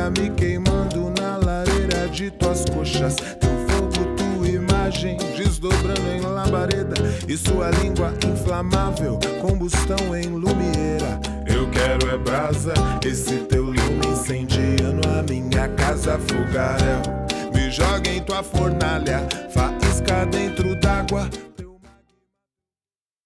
brasa me queimando na lareira de tuas coxas. Teu fogo, tua imagem desdobrando em labareda, e sua língua inflamável, combustão em lumieira. Eu quero é brasa, esse teu lume incendiando a minha casa, fogaréu. Me joga em tua fornalha, faísca dentro d'água,